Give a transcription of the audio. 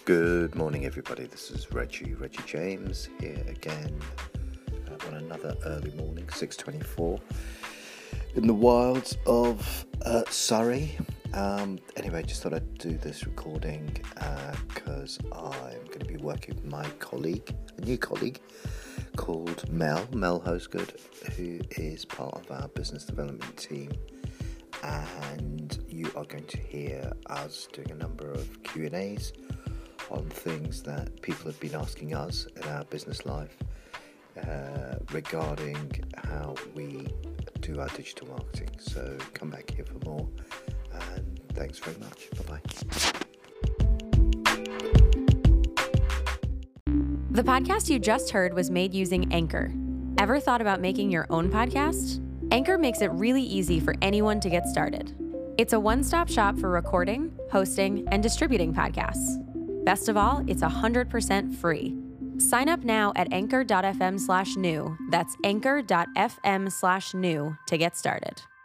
Good morning, everybody. This is Reggie James here again on another early morning, 6:24 in the wilds of Surrey. Anyway, just thought I'd do this recording because I'm going to be working with my colleague, a new colleague called Mel Hosgood, who is part of our business development team. And you are going to hear us doing a number of Q&As on things that people have been asking us in our business life regarding how we do our digital marketing. So come back here for more, and thanks very much. Bye-bye. The podcast you just heard was made using Anchor. Ever thought about making your own podcast? Anchor makes it really easy for anyone to get started. It's a one-stop shop for recording, hosting, and distributing podcasts. Best of all, it's 100% free. Sign up now at anchor.fm/new. That's anchor.fm/new to get started.